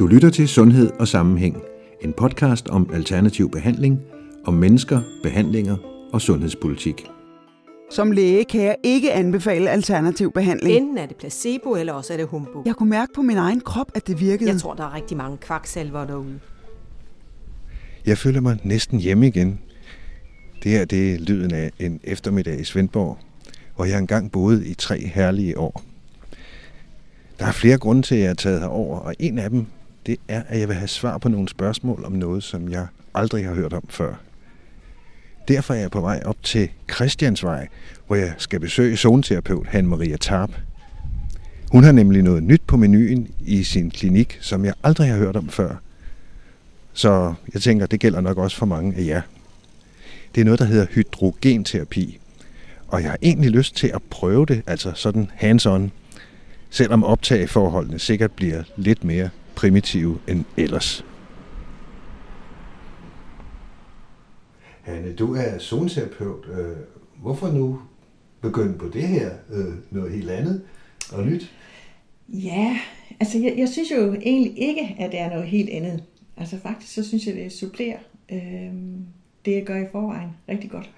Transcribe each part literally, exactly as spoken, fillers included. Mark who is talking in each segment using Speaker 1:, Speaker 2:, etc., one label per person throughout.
Speaker 1: Du lytter til Sundhed og Sammenhæng, en podcast om alternativ behandling, om mennesker, behandlinger og sundhedspolitik.
Speaker 2: Som læge kan jeg ikke anbefale alternativ behandling.
Speaker 3: Enten er det placebo, eller også er det humbug.
Speaker 2: Jeg kunne mærke på min egen krop, at det virkede.
Speaker 3: Jeg tror, der er rigtig mange kvaksalver derude.
Speaker 1: Jeg føler mig næsten hjemme igen. Det her det er lyden af en eftermiddag i Svendborg, hvor jeg engang boede i tre herlige år. Der er flere grunde til, at jeg er taget herover, og en af dem, det er, at jeg vil have svar på nogle spørgsmål om noget, som jeg aldrig har hørt om før. Derfor er jeg på vej op til Christiansvej, hvor jeg skal besøge zoneterapeut Hanne-Maria Tarp. Hun har nemlig noget nyt på menuen i sin klinik, som jeg aldrig har hørt om før. Så jeg tænker, det gælder nok også for mange af jer. Det er noget, der hedder hydrogenterapi. Og jeg har egentlig lyst til at prøve det, altså sådan hands-on, selvom optageforholdene sikkert bliver lidt mere primitive end ellers. Hanne, du er zoneterapeut. Hvorfor nu begynde på det her? Noget helt andet og nyt?
Speaker 4: Ja, altså jeg, jeg synes jo egentlig ikke, at det er noget helt andet. Altså faktisk så synes jeg, det supplerer øh, det, jeg gør i forvejen rigtig godt.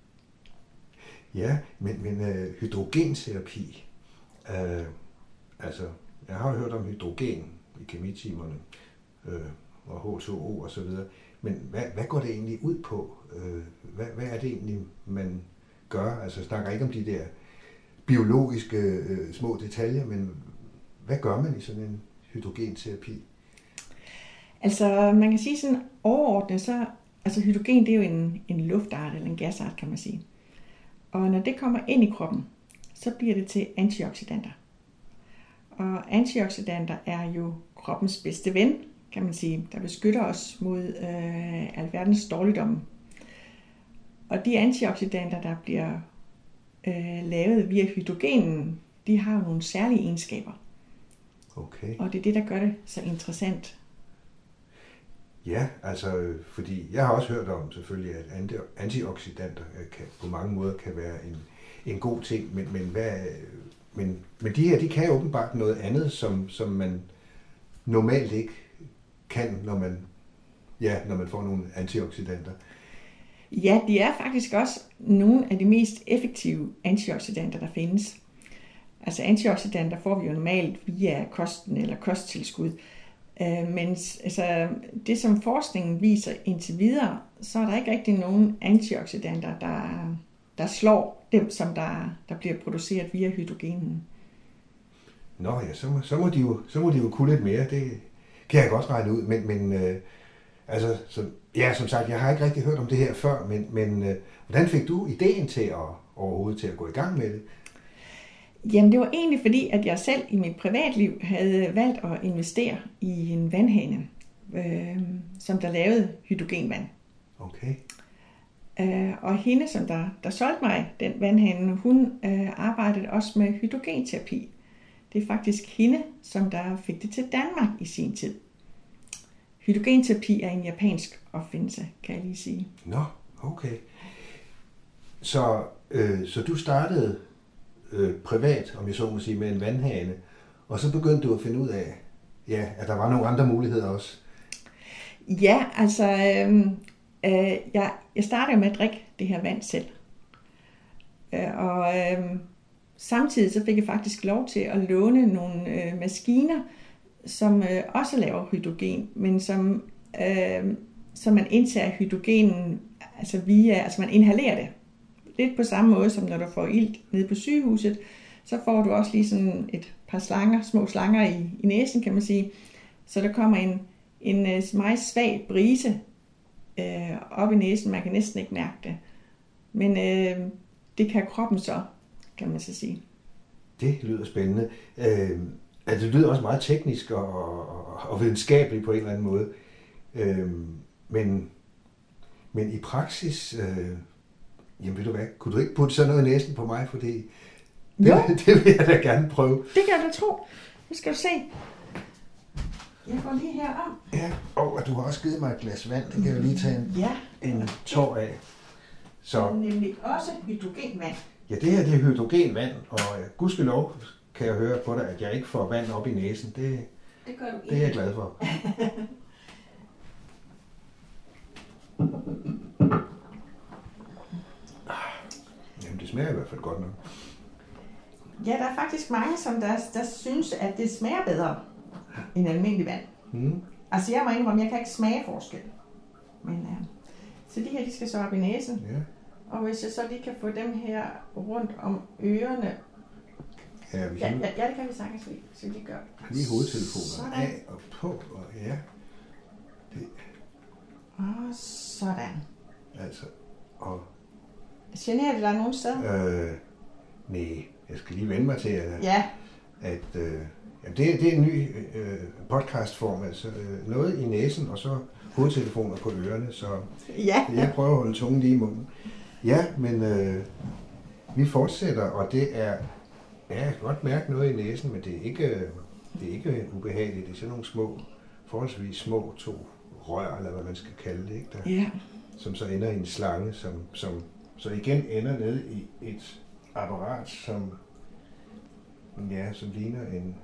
Speaker 1: Ja, men, men uh, hydrogenterapi, uh, altså jeg har jo hørt om hydrogen i kemitimerne, uh, og H to O og så videre, men hvad, hvad går det egentlig ud på? Uh, hvad, hvad er det egentlig, man gør? Altså jeg snakker ikke om de der biologiske uh, små detaljer, men hvad gør man i sådan en hydrogenterapi?
Speaker 4: Altså man kan sige sådan overordnet, så altså hydrogen det er jo en, en luftart eller en gasart, kan man sige. Og når det kommer ind i kroppen, så bliver det til antioxidanter. Og antioxidanter er jo kroppens bedste ven, kan man sige, der beskytter os mod øh, alverdens dårligdomme. Og de antioxidanter, der bliver øh, lavet via hydrogenen, de har jo nogle særlige egenskaber.
Speaker 1: Okay.
Speaker 4: Og det er det, der gør det så interessant.
Speaker 1: Ja, altså, fordi jeg har også hørt om selvfølgelig, at antioxidanter kan, på mange måder kan være en, en god ting, men, men, hvad, men, men de her, de kan jo åbenbart noget andet, som, som man normalt ikke kan, når man, ja, når man får nogle antioxidanter.
Speaker 4: Ja, de er faktisk også nogle af de mest effektive antioxidanter, der findes. Altså antioxidanter får vi jo normalt via kosten eller kosttilskud. Men altså, det som forskningen viser indtil videre, så er der ikke rigtig nogen antioxidanter, der, der slår dem, som der, der bliver produceret via hydrogenen.
Speaker 1: Nå ja, så må, så må, de, jo, så må de jo kunne lidt mere, det kan jeg godt regne ud, men, men øh, altså, så, ja, som sagt, jeg har ikke rigtig hørt om det her før, men, men øh, hvordan fik du ideen til at, overhovedet til at gå i gang med det?
Speaker 4: Jamen det var egentlig fordi, at jeg selv i mit privatliv havde valgt at investere i en vandhane, øh, som der lavede hydrogenvand.
Speaker 1: Okay.
Speaker 4: Øh, og hende, som der, der solgte mig den vandhane, hun øh, arbejdede også med hydrogenterapi. Det er faktisk hende, som der fik det til Danmark i sin tid. Hydrogenterapi er en japansk opfindelse, kan jeg lige sige.
Speaker 1: Nå, okay. Så, øh, så du startede Øh, privat, om jeg så må sige, med en vandhane, og så begyndte du at finde ud af, ja, at der var nogle andre muligheder også.
Speaker 4: Ja, altså, øh, øh, jeg, jeg startede med at drikke det her vand selv. Øh, og øh, samtidig så fik jeg faktisk lov til at låne nogle øh, maskiner, som øh, også laver hydrogen, men som, øh, som man indtager hydrogenen, altså via, altså man inhalerer det. Lidt på samme måde, som når du får ilt nede på sygehuset, så får du også lige sådan et par slanger, små slanger i, i næsen, kan man sige. Så der kommer en, en meget svag brise øh, op i næsen. Man kan næsten ikke mærke det. Men øh, det kan kroppen så, kan man så sige.
Speaker 1: Det lyder spændende. Øh, altså, det lyder også meget teknisk og, og, og videnskabeligt på en eller anden måde. Øh, men, men i praksis... Øh, Jamen ved du hvad, kunne du ikke putte sådan noget i næsen på mig, fordi det, det vil jeg da gerne prøve.
Speaker 4: Det kan du tro. Nu skal du se. Jeg går lige herom.
Speaker 1: Ja, og du har også givet mig et glas vand, det kan jeg jo lige tage en,
Speaker 4: ja.
Speaker 1: en tår af. Så,
Speaker 4: det er nemlig også hydrogenvand.
Speaker 1: Ja, det her det er hydrogenvand, og gudskelov kan jeg høre på dig, at jeg ikke får vand op i næsen. Det,
Speaker 4: det gør du ikke.
Speaker 1: Det er jeg glad for. Jamen, det smager i hvert fald godt nok.
Speaker 4: Ja, der er faktisk mange, som der, der synes, at det smager bedre end almindelig vand.
Speaker 1: Mm.
Speaker 4: Altså, jeg må indrømme, jeg kan ikke smage forskel. Men, uh, så de her, de skal så op i næsen.
Speaker 1: Ja.
Speaker 4: Og hvis jeg så lige kan få dem her rundt om ørerne.
Speaker 1: Ja, vi
Speaker 4: Ja,
Speaker 1: kan
Speaker 4: ja, ja, det kan vi sagtens, så vi gør.
Speaker 1: lige hovedtelefonerne
Speaker 4: Sådan.
Speaker 1: af og på, og ja. Det,
Speaker 4: Og sådan.
Speaker 1: altså, og
Speaker 4: Generer det dig nogen steder?
Speaker 1: øh, nej, jeg skal lige vende mig til, at,
Speaker 4: Ja.
Speaker 1: at øh, jamen det, det er en ny øh, podcastform, altså øh, noget i næsen, og så hovedtelefoner på ørerne, så
Speaker 4: Ja.
Speaker 1: jeg prøver at holde tungen lige i munden. Ja, men øh, vi fortsætter, og det er, ja, jeg kan godt mærke noget i næsen, men det er ikke, øh, det er ikke ubehageligt. Det er sådan nogle små, forholdsvis små to rør, eller hvad man skal kalde det, ikke? Der,
Speaker 4: Ja.
Speaker 1: som så ender i en slange, som, som så igen ender nede i et apparat, som, ja, som ligner en,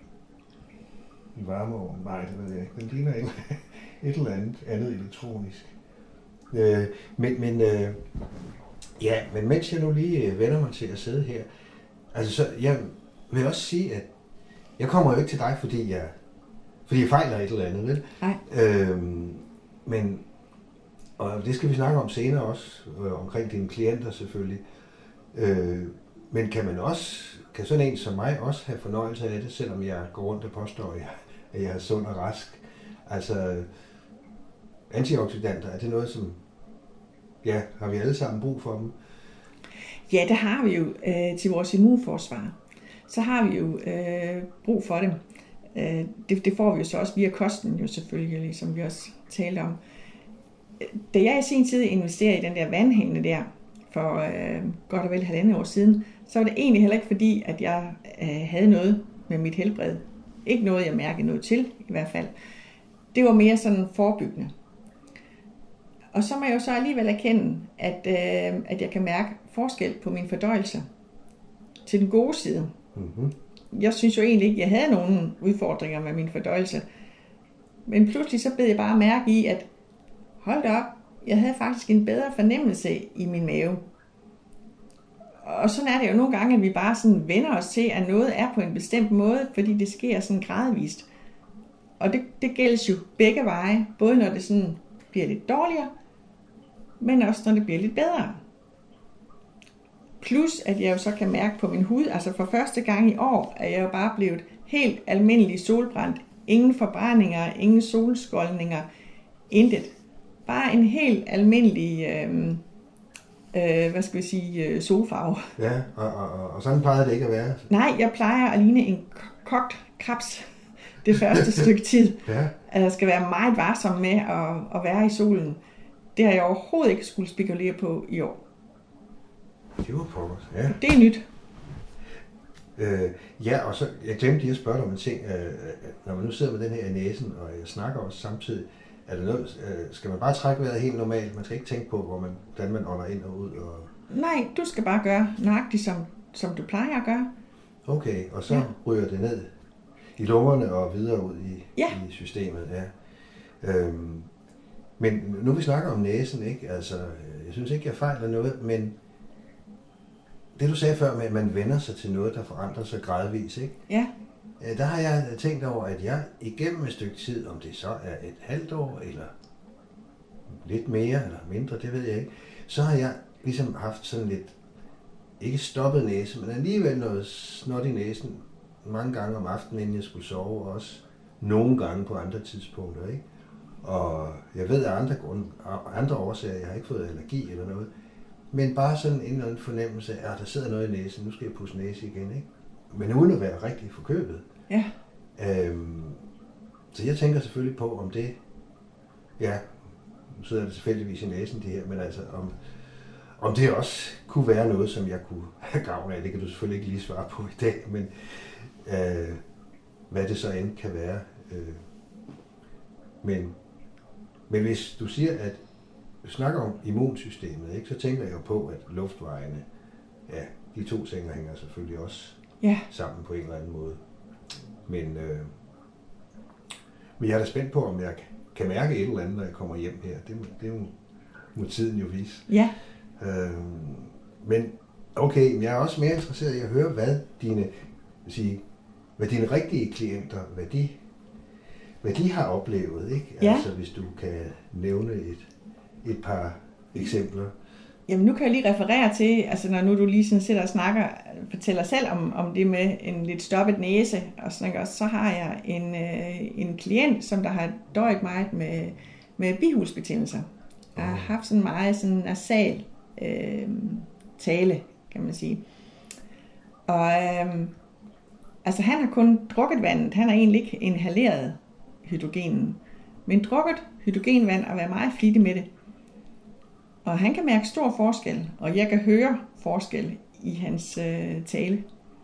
Speaker 1: en varmeovn. Nej, det ved jeg ikke. Den ligner en, et eller andet andet elektronisk. Øh, men, men, øh, ja, men mens jeg nu lige vender mig til at sidde her, altså så, jeg vil også sige, at jeg kommer jo ikke til dig, fordi jeg, fordi jeg fejler et eller andet, vel?
Speaker 4: Nej.
Speaker 1: Øhm, men, og det skal vi snakke om senere også, øh, omkring dine klienter selvfølgelig. Øh, men kan man også, kan sådan en som mig også have fornøjelse af det, selvom jeg går rundt og påstår, at jeg, at jeg er sund og rask? Altså, antioxidanter, er det noget, som, ja, har vi alle sammen brug for dem?
Speaker 4: Ja, det har vi jo øh, til vores immunforsvar. Så har vi jo øh, brug for dem. Øh, det, det får vi jo så også via kosten, jo selvfølgelig, som vi også talte om. Da jeg i sin tid investerede i den der vandhane der, for øh, godt og vel halvandet år siden, så var det egentlig heller ikke fordi, at jeg øh, havde noget med mit helbred. Ikke noget, jeg mærkede noget til, i hvert fald. Det var mere sådan forebyggende. Og så må jeg jo så alligevel erkende, at, øh, at jeg kan mærke forskel på min fordøjelse til den gode side.
Speaker 1: Mm-hmm.
Speaker 4: Jeg synes jo egentlig ikke, at jeg havde nogen udfordringer med min fordøjelse. Men pludselig så blev jeg bare mærke i, at hold da op, jeg havde faktisk en bedre fornemmelse i min mave. Og sådan er det jo nogle gange, at vi bare sådan vender os til, at noget er på en bestemt måde, fordi det sker sådan gradvist. Og det, det gælder jo begge veje, både når det sådan bliver lidt dårligere, men også når det bliver lidt bedre. Plus at jeg jo så kan mærke på min hud, altså for første gang i år, er jeg jo bare blevet helt almindelig solbrændt. Ingen forbrændinger, ingen solskoldninger, intet. Bare en helt almindelig, øh, øh, hvad skal vi sige, solfarve.
Speaker 1: Ja, og, og, og, og sådan plejede det ikke at være.
Speaker 4: Nej, jeg plejer at ligne en kogt krebs det første stykke tid.
Speaker 1: Ja.
Speaker 4: At jeg skal være meget varsom med at, at være i solen. Det har jeg overhovedet ikke skulle spekulere på i år.
Speaker 1: Det var pokkers, ja.
Speaker 4: Det er nyt.
Speaker 1: Øh, ja, og så, jeg glemte lige at spørge dig om en ting. Øh, når man nu sidder med den her i næsen, og jeg snakker også samtidig, er det noget, øh, skal man bare trække vejret helt normalt? Man skal ikke tænke på, hvor man, hvordan man ånder ind og ud? Og...
Speaker 4: Nej, du skal bare gøre nøjagtigt, som, som du plejer at gøre.
Speaker 1: Okay, og så
Speaker 4: Ja.
Speaker 1: ryger det ned i lungerne og videre ud i,
Speaker 4: Ja.
Speaker 1: i systemet. Ja. Øhm, men nu vi snakker om næsen, ikke? Altså, jeg synes ikke, jeg fejler noget, men det du sagde før med, at man vender sig til noget, der forandrer sig gradvis, ikke?
Speaker 4: Ja,
Speaker 1: Øh, Der har jeg tænkt over, at jeg igennem et stykke tid, om det så er et halvt år, eller lidt mere eller mindre, det ved jeg ikke, så har jeg ligesom haft sådan lidt, ikke stoppet næse, men alligevel noget snot i næsen mange gange om aftenen, inden jeg skulle sove, og også nogle gange på andre tidspunkter, ikke? Og jeg ved af andre, grunde, andre årsager, jeg har ikke fået allergi eller noget, men bare sådan en eller anden fornemmelse af, at der sidder noget i næsen, nu skal jeg pusse næse igen, ikke? Men uden at være rigtig forkøbet.
Speaker 4: ja.
Speaker 1: Øhm, så jeg tænker selvfølgelig på, om det, ja, nu sidder det tilfældigvis i næsen det her, men altså om, om det også kunne være noget, som jeg kunne have gavn af. Det kan du selvfølgelig ikke lige svare på i dag, men øh, hvad det så end kan være. Øh, men, men hvis du siger, at du snakker om immunsystemet, ikke, så tænker jeg jo på, at luftvejene, ja, de to ting hænger selvfølgelig også
Speaker 4: Ja,
Speaker 1: sammen på en eller anden måde. Men, øh, Men jeg er da spændt på, om jeg kan mærke et eller andet, når jeg kommer hjem her. Det, det må, må tiden jo vise.
Speaker 4: Ja.
Speaker 1: Øhm, men okay, men jeg er også mere interesseret i at høre, hvad dine, sige, hvad dine rigtige klienter, hvad de, hvad de har oplevet, ikke?
Speaker 4: Ja.
Speaker 1: Altså hvis du kan nævne et, et par eksempler.
Speaker 4: Jamen nu kan jeg lige referere til, altså når nu du lige sådan sidder og snakker, fortæller selv om, om det med en lidt stoppet næse, og sådan noget, så har jeg en, øh, en klient, som der har døjet meget med, med bihulsbetændelser. Jeg har haft sådan meget sådan nasal øh, tale, kan man sige. Og øh, altså han har kun drukket vandet, han har egentlig ikke inhaleret hydrogenen, men drukket hydrogenvand og været meget flittig med det. Og han kan mærke stor forskel, og jeg kan høre forskel i hans øh, tale.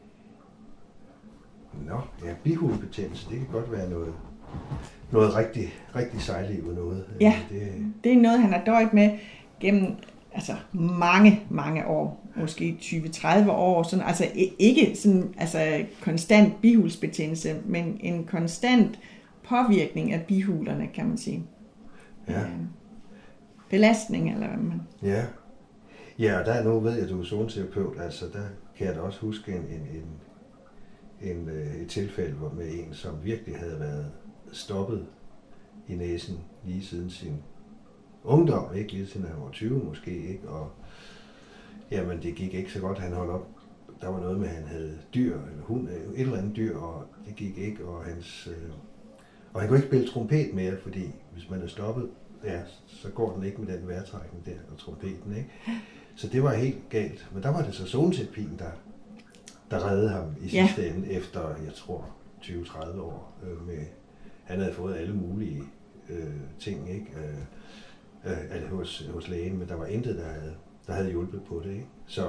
Speaker 1: Nå, ja, bihulebetændelse, det kan godt være noget, noget rigtig, rigtig sejlivet noget.
Speaker 4: Ja,
Speaker 1: det...
Speaker 4: det er noget, han har døjet med gennem altså, mange, mange år. Måske tyve til tredive år. Sådan, altså ikke sådan, altså, konstant bihulsbetændelse, men en konstant påvirkning af bihulerne, kan man sige.
Speaker 1: Ja.
Speaker 4: Øh, belastning, eller hvad man...
Speaker 1: Ja. Ja, og der nu ved jeg, at du er zoneterapeut, altså der kan jeg da også huske en, en, en, en, et tilfælde hvor med en, som virkelig havde været stoppet i næsen lige siden sin ungdom, ikke? Lige siden han var tyve måske, ikke? Og jamen, det gik ikke så godt, han holdt op. Der var noget med, at han havde dyr, eller hund, et eller andet dyr, og det gik ikke, og hans... Øh, og han kunne ikke spille trompet mere, fordi hvis man er stoppet, ja, så går den ikke med den vejrtrækning der, og trompeten, ikke? Så det var helt galt. Men der var det så zoneterapien, der, der reddede ham i sidste ja. ende, efter, jeg tror, tyve til tredive år. Øh, med, han havde fået alle mulige øh, ting, ikke? Øh, øh, altså hos, hos lægen, men der var intet, der havde, der havde hjulpet på det, ikke? Så,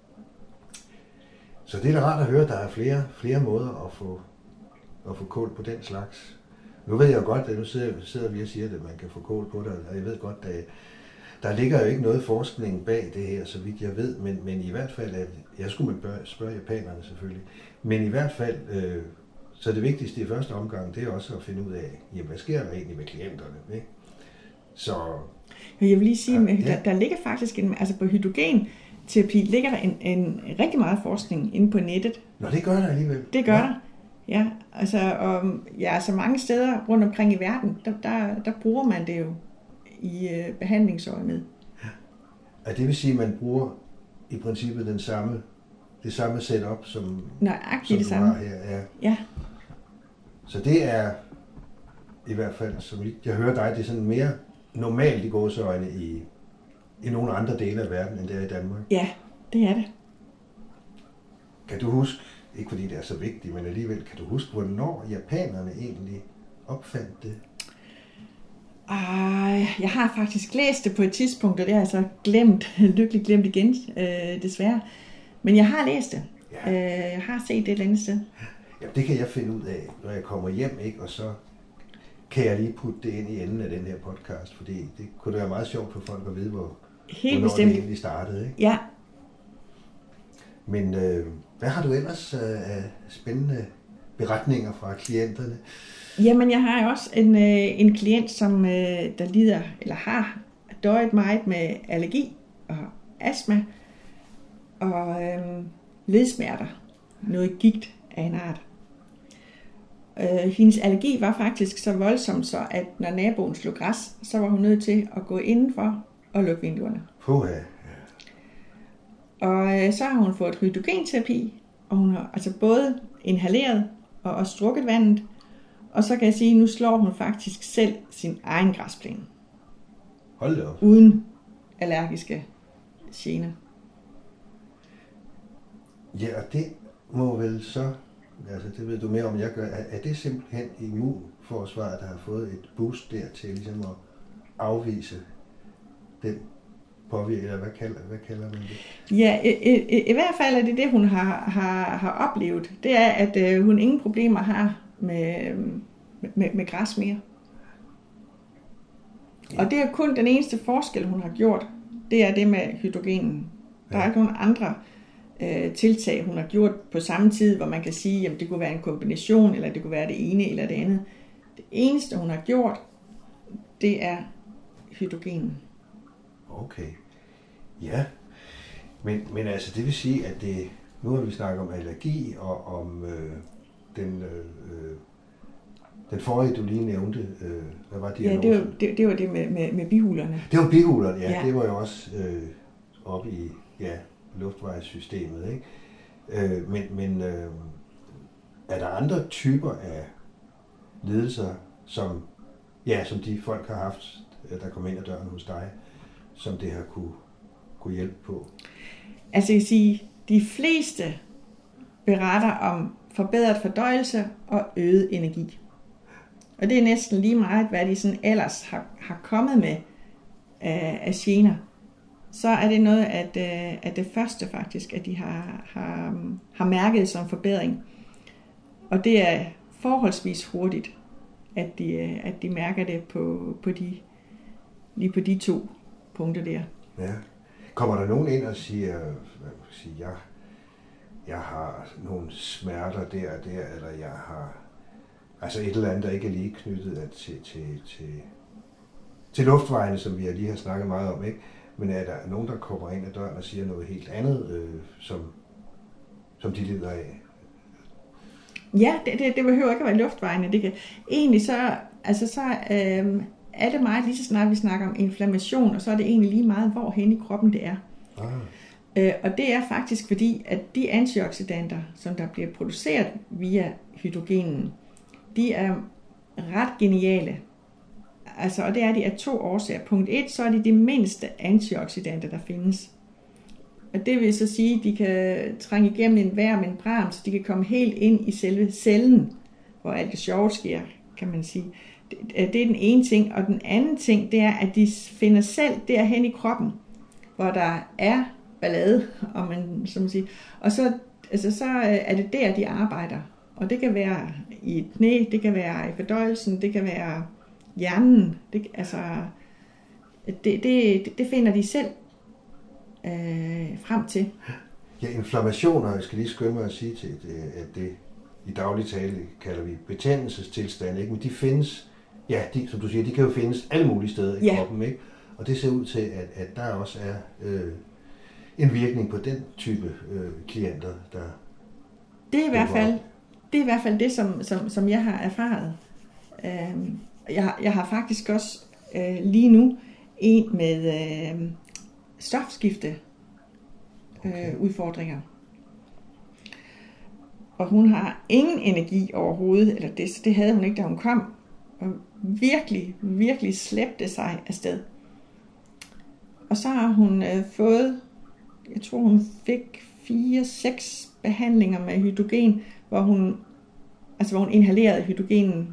Speaker 1: så det er da rart at høre, at der er flere, flere måder at få, at få kål på den slags. Nu ved jeg jo godt, at nu sidder, sidder vi og siger, at man kan få kål på det, og jeg ved godt, at der ligger jo ikke noget forskning bag det her, så vidt jeg ved, men, men i hvert fald, at jeg skulle man spørge, spørge japanerne selvfølgelig, men i hvert fald, øh, så det vigtigste i første omgang, det er også at finde ud af, jamen, hvad sker der egentlig med klienterne, ikke? Så...
Speaker 4: Jeg vil lige sige, at
Speaker 1: ja.
Speaker 4: der, der ligger faktisk, en, altså på hydrogenterapi, ligger der en, en rigtig meget forskning inde på nettet.
Speaker 1: Nå, det gør der alligevel.
Speaker 4: Det gør ja. der. Ja, altså, og, ja, så mange steder rundt omkring i verden, der, der, der bruger man det jo i øh, behandlingsøjemed.
Speaker 1: Ja. Og det vil sige, at man bruger i princippet den samme, det samme setup, som,
Speaker 4: Nøjagtigt
Speaker 1: som
Speaker 4: det
Speaker 1: du
Speaker 4: samme.
Speaker 1: har her. Ja.
Speaker 4: Ja.
Speaker 1: Så det er i hvert fald, som jeg hører dig, det er sådan mere normalt i gåseøjne i, i nogle andre dele af verden, end det er i Danmark.
Speaker 4: Ja, det er det.
Speaker 1: Kan du huske, ikke fordi det er så vigtigt, men alligevel, kan du huske, hvornår japanerne egentlig opfandt det?
Speaker 4: Ej, jeg har faktisk læst det på et tidspunkt, og det har jeg så glemt, lykkeligt glemt igen, øh, desværre. Men jeg har læst det. Ja. Øh, jeg har set det et eller andet sted.
Speaker 1: Ja, det kan jeg finde ud af, når jeg kommer hjem, ikke? Og så kan jeg lige putte det ind i enden af den her podcast, fordi det kunne være meget sjovt for folk at vide, hvor,
Speaker 4: Helt
Speaker 1: hvornår
Speaker 4: bestemt.
Speaker 1: det egentlig startede, ikke?
Speaker 4: Ja.
Speaker 1: Men øh, hvad har du ellers af øh, spændende beretninger fra klienterne?
Speaker 4: Jamen, jeg har også en, øh, en klient, som øh, der lider, eller har døjet meget med allergi og astma og øh, ledsmerter. Noget gigt af en art. Øh, hendes allergi var faktisk så voldsom, så at når naboen slog græs, så var hun nødt til at gå indenfor og lukke vinduerne.
Speaker 1: Puha, ja.
Speaker 4: Og øh, så har hun fået hydrogenterapi, og hun har altså både inhaleret og også drukket vandet. Og så kan jeg sige, at nu slår hun faktisk selv sin egen græsplæne.
Speaker 1: Hold da op.
Speaker 4: Uden allergiske gener.
Speaker 1: Ja, og det må vel så, altså det ved du mere om, jeg gør, er det simpelthen immunforsvaret, der har fået et boost der til ligesom at afvise den påvirkning, eller hvad kalder, hvad kalder man det?
Speaker 4: Ja, i, i, i hvert fald er det det, hun har, har, har oplevet. Det er, at øh, hun ingen problemer har med, med, med græs mere. Ja. Og det er kun den eneste forskel, hun har gjort. Det er det med hydrogenen. Der ja. er ikke nogen andre øh, tiltag, hun har gjort på samme tid, hvor man kan sige, at det kunne være en kombination, eller det kunne være det ene eller det andet. Det eneste, hun har gjort, det er hydrogenen.
Speaker 1: Okay. Ja. Men, men altså, det vil sige, at det, nu har vi snakket om allergi og om øh, den, øh, den forrige, du lige nævnte. Øh, hvad var det?
Speaker 4: Ja, det var det, det, var det med, med, med bihulerne.
Speaker 1: Det var bihulerne, ja.
Speaker 4: ja.
Speaker 1: Det var jo også øh, oppe i ja, luftvejssystemet, ikke? Øh, men men øh, er der andre typer af lidelser, som, ja, som de folk har haft, der kom ind ad døren hos dig, som det har kunne, kunne hjælpe på?
Speaker 4: Altså jeg kan sige, de fleste beretter om forbedret fordøjelse og øget energi. Og det er næsten lige meget, hvad de sådan ellers har, har kommet med af, af gener. Så er det noget af det, af det første faktisk, at de har, har, har mærket som forbedring. Og det er forholdsvis hurtigt, at de, at de mærker det på, på de, lige på de to punkter der.
Speaker 1: Ja. Kommer der nogen ind og siger, hvad sige, jeg, jeg har nogle smerter der og der, eller jeg har altså et eller andet, der ikke er lige knyttet til, til, til, til luftvejene, som vi lige har snakket meget om, ikke? Men er der nogen, der kommer ind ad døren og siger noget helt andet, øh, som, som de lider af?
Speaker 4: Ja, det, det, det behøver ikke at være luftvejene. Det kan, egentlig så, altså så øh, er det meget lige så snart vi snakker om inflammation, og så er det egentlig lige meget, hvor hen i kroppen det er. Ah. Øh, og det er faktisk fordi, at de antioxidanter, som der bliver produceret via hydrogenen, de er ret geniale. Altså, og det er de af to årsager. Punkt et, så er de de mindste antioxidanter, der findes. Og det vil så sige, at de kan trænge igennem enhver membran, så de kan komme helt ind i selve cellen, hvor alt det sjove sker, kan man sige. Det, det er den ene ting. Og den anden ting, det er, at de finder selv derhen i kroppen, hvor der er ballade, og, man, som man siger. Og så, altså, så er det der, de arbejder. Og det kan være i et knæ, det kan være i fordøjelsen, det kan være hjernen. Det, altså, det, det, det finder de selv øh, frem til.
Speaker 1: Ja, inflammationer, jeg skal lige skynde mig at sige til, at det i daglig tale kalder vi betændelsestilstande, ikke? Men de findes, ja, de, som du siger, de kan jo findes alle mulige steder i ja. kroppen, ikke? Og det ser ud til, at, at der også er øh, en virkning på den type øh, klienter, der...
Speaker 4: Det er i hvert fald det, er i hvert fald det som, som, som jeg har erfaret. Øhm, jeg, jeg har faktisk også øh, lige nu en med øh, stofskifte øh, okay. udfordringer. Og hun har ingen energi overhovedet, eller det, det havde hun ikke, da hun kom. Og virkelig, virkelig slæbte sig afsted. Og så har hun øh, fået, jeg tror hun fik fire, seks behandlinger med hydrogen, hvor hun, altså hvor hun inhalerede hydrogenen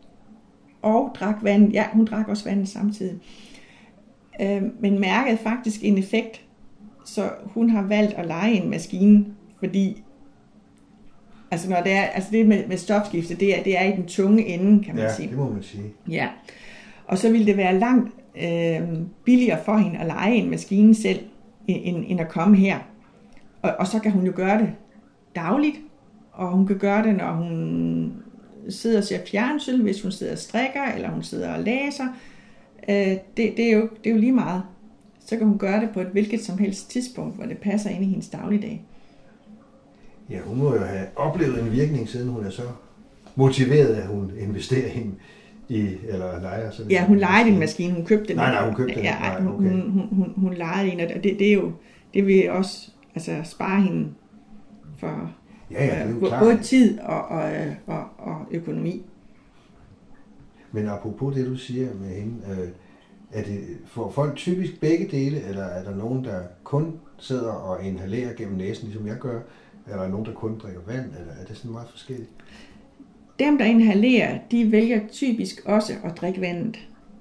Speaker 4: og drak vand. Ja, hun drak også vandet samtidig. Øh, men mærkede faktisk en effekt, så hun har valgt at lege en maskine, fordi altså når det er, altså det med, med stofskifte, det er, det er i den tunge ende, kan man
Speaker 1: ja,
Speaker 4: sige.
Speaker 1: Ja, det må man sige.
Speaker 4: Ja, og så ville det være langt øh, billigere for hende at lege en maskine selv, end, end at komme her. Og, og så kan hun jo gøre det dagligt, og hun kan gøre det, når hun sidder og ser fjernsyn, hvis hun sidder og strikker, eller hun sidder og læser. Øh, det, det, er jo, det er jo lige meget. Så kan hun gøre det på et hvilket som helst tidspunkt, hvor det passer ind i hendes dagligdag.
Speaker 1: Ja, hun må jo have oplevet en virkning, siden hun er så motiveret, at hun investerer i, eller leger sådan.
Speaker 4: Ja, hun lejede en maskine, hun købte den.
Speaker 1: Nej, nej, hun købte den.
Speaker 4: Ja,
Speaker 1: nej,
Speaker 4: okay. hun, hun, hun, hun lejede en, og det, det er jo, det vil også altså, spare hende for
Speaker 1: ja, ja, det er jo klart.
Speaker 4: Både tid og, og, og, og økonomi.
Speaker 1: Men apropos det, du siger med hende, øh, er det for folk typisk begge dele, eller er der nogen, der kun sidder og inhalerer gennem næsen, ligesom jeg gør, eller er der nogen, der kun drikker vand, eller er det sådan meget forskelligt?
Speaker 4: Dem, der inhalerer, de vælger typisk også at drikke vandet.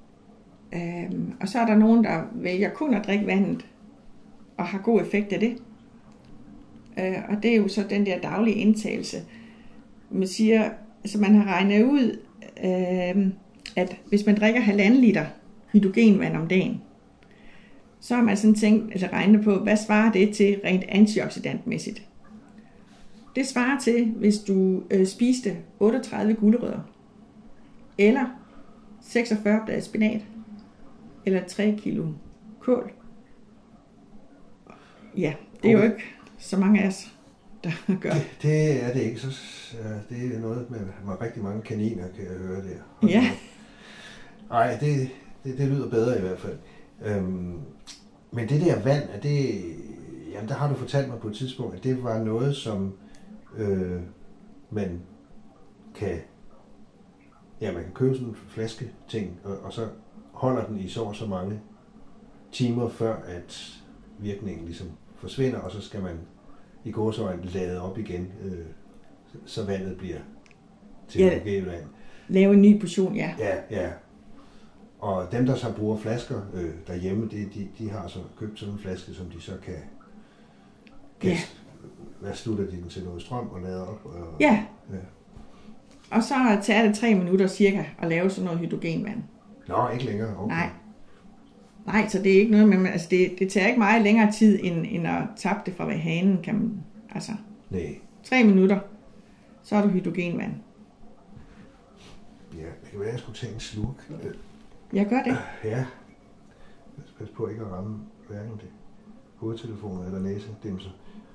Speaker 4: Øhm, og så er der nogen, der vælger kun at drikke vandet, og har god effekt af det. Øh, og det er jo så den der daglige indtagelse. Man siger, altså man har regnet ud, øh, at hvis man drikker halvanden liter hydrogenvand om dagen, så har man sådan tænkt, altså regnet på, hvad svarer det til rent antioxidantmæssigt. Det svarer til, hvis du øh, spiste otteogtredive gulerødder. eller seksogfyrre blade spinat, eller tre kilo kål. Ja, det er okay. Jo ikke så mange af os, der gør.
Speaker 1: Det, det er det ikke. Så, det er noget med, med rigtig mange kaniner, kan jeg høre der.
Speaker 4: Ja.
Speaker 1: Nej, det, det, det lyder bedre i hvert fald. Øhm, men det der vand, er det, jamen der har du fortalt mig på et tidspunkt, at det var noget, som øh, man kan, ja, man kan købe sådan en flaske ting, og, og så holder den i så og så mange timer, før at virkningen ligesom forsvinder, og så skal man i gåseøjne lade op igen, øh, så vandet bliver til
Speaker 4: ja,
Speaker 1: vand.
Speaker 4: Lave en ny portion, ja.
Speaker 1: Ja, ja. Og dem, der så bruger flasker øh, derhjemme, de, de, de har så købt sådan en flaske, som de så kan, kan
Speaker 4: ja.
Speaker 1: Hvad slutter de den til noget strøm og lader op? Og,
Speaker 4: ja.
Speaker 1: ja.
Speaker 4: Og så tager det tre minutter cirka at lave sådan noget hydrogenvand.
Speaker 1: Nå, ikke længere. Okay.
Speaker 4: Nej. Nej, så det er ikke noget med, altså det, det tager ikke meget længere tid, end, end at tappe det fra hanen, kan man, altså.
Speaker 1: Nej.
Speaker 4: Tre minutter, så er du hydrogenvand.
Speaker 1: Ja, det kan være, at jeg skulle tage en slurk.
Speaker 4: Jeg gør det.
Speaker 1: Ja. Pas på ikke at ramme hverken det hovedtelefoner eller næsedimser.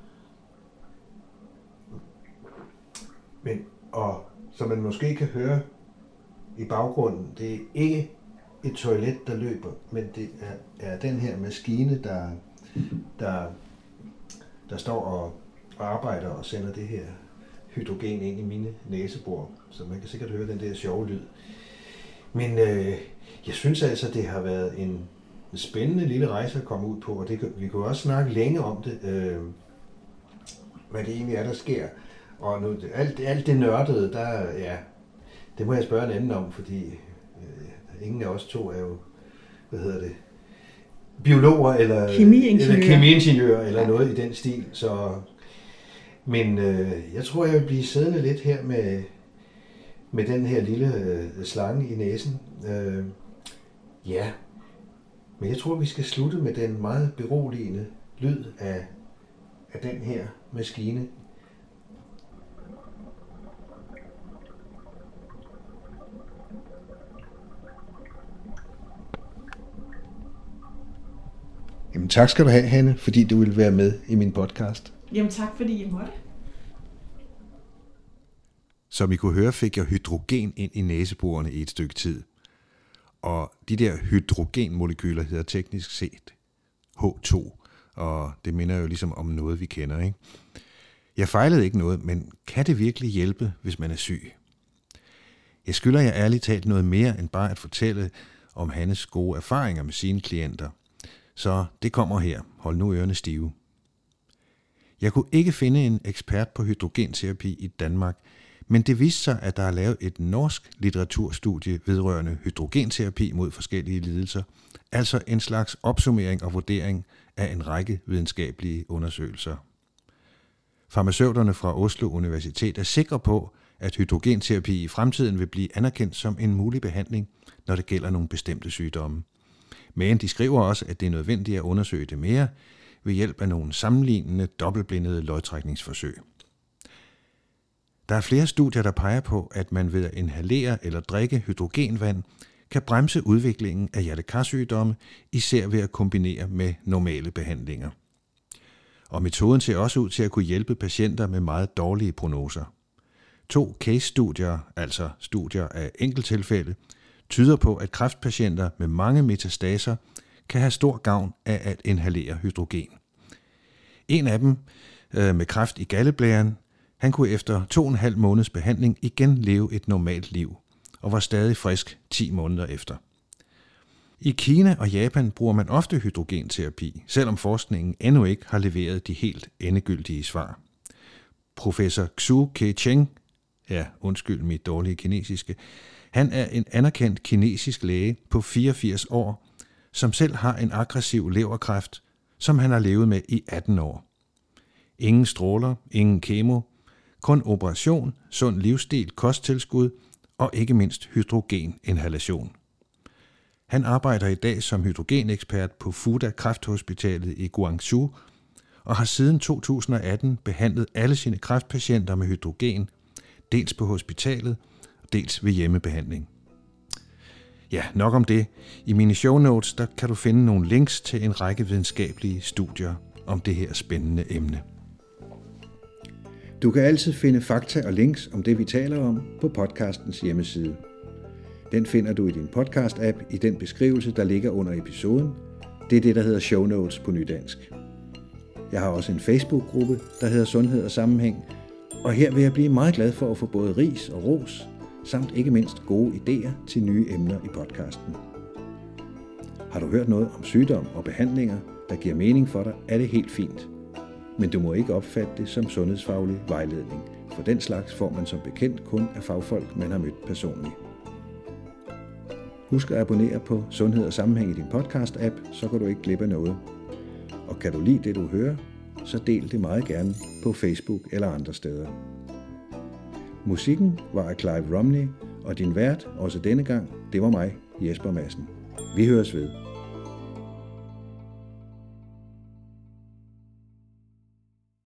Speaker 1: Men, og som man måske kan høre i baggrunden, det er ikke et toilet, der løber, men det er, er den her maskine, der, der, der står og arbejder og sender det her hydrogen ind i mine næsebor, så man kan sikkert høre den der sjove lyd. Men øh, jeg synes altså, det har været en spændende lille rejse at komme ud på, og det, vi kunne også snakke længe om det, øh, hvad det egentlig er, der sker. Og nu, alt, alt det nørdede, der, ja, det må jeg spørge en anden om, fordi øh, ingen af os to er jo, hvad hedder det, biologer eller
Speaker 4: kemiingeniører
Speaker 1: eller, kemiingeniør, eller ja. Noget i den stil. Så, men øh, jeg tror, jeg vil blive siddende lidt her med, med den her lille øh, slange i næsen. Øh, ja, men jeg tror, vi skal slutte med den meget beroligende lyd af, af den her maskine. Jamen tak skal du have, Hanne, fordi du ville være med i min podcast.
Speaker 4: Jamen tak, fordi jeg måtte.
Speaker 1: Som I kunne høre, fik jeg hydrogen ind i næseborene i et stykke tid. Og de der hydrogenmolekyler hedder teknisk set H to, og det minder jo ligesom om noget, vi kender, ikke? Jeg fejlede ikke noget, men kan det virkelig hjælpe, hvis man er syg? Jeg skylder jer ærligt talt noget mere end bare at fortælle om Hannes gode erfaringer med sine klienter. Så det kommer her. Hold nu ørerne stive. Jeg kunne ikke finde en ekspert på hydrogenterapi i Danmark, men det viste sig, at der er lavet et norsk litteraturstudie vedrørende hydrogenterapi mod forskellige lidelser, altså en slags opsummering og vurdering af en række videnskabelige undersøgelser. Farmaceuterne fra Oslo Universitet er sikre på, at hydrogenterapi i fremtiden vil blive anerkendt som en mulig behandling, når det gælder nogle bestemte sygdomme. Men de skriver også, at det er nødvendigt at undersøge det mere ved hjælp af nogle sammenlignende dobbeltblindede lodtrækningsforsøg. Der er flere studier, der peger på, at man ved at inhalere eller drikke hydrogenvand kan bremse udviklingen af hjertekarsygdomme, især ved at kombinere med normale behandlinger. Og metoden ser også ud til at kunne hjælpe patienter med meget dårlige prognoser. To case-studier, altså studier af enkelttilfælde, tyder på, at kræftpatienter med mange metastaser kan have stor gavn af at inhalere hydrogen. En af dem øh, med kræft i galleblæren, han kunne efter to og en halv måneds behandling igen leve et normalt liv, og var stadig frisk ti måneder efter. I Kina og Japan bruger man ofte hydrogenterapi, selvom forskningen endnu ikke har leveret de helt endegyldige svar. Professor Xu Kecheng, ja, undskyld mit dårlige kinesiske, han er en anerkendt kinesisk læge på fireogfirs år, som selv har en aggressiv leverkræft, som han har levet med i atten år. Ingen stråler, ingen kemo, kun operation, sund livsstil, kosttilskud og ikke mindst hydrogeninhalation. Han arbejder i dag som hydrogenekspert på Fuda Kræfthospitalet i Guangzhou og har siden to tusind og atten behandlet alle sine kræftpatienter med hydrogen, dels på hospitalet, dels ved hjemmebehandling. Ja, nok om det. I mine show notes, der kan du finde nogle links til en række videnskabelige studier om det her spændende emne. Du kan altid finde fakta og links om det, vi taler om, på podcastens hjemmeside. Den finder du i din podcast-app i den beskrivelse, der ligger under episoden. Det er det, der hedder show notes på nydansk. Jeg har også en Facebook-gruppe, der hedder Sundhed og Sammenhæng, og her vil jeg blive meget glad for at få både ris og ros, samt ikke mindst gode idéer til nye emner i podcasten. Har du hørt noget om sygdom og behandlinger, der giver mening for dig, er det helt fint. Men du må ikke opfatte det som sundhedsfaglig vejledning, for den slags får man som bekendt kun af fagfolk, man har mødt personligt. Husk at abonnere på Sundhed og Sammenhæng i din podcast-app, så kan du ikke glip af noget. Og kan du lide det, du hører, så del det meget gerne på Facebook eller andre steder. Musikken var af Clive Romney, og din vært, også denne gang, det var mig, Jesper Madsen. Vi høres ved.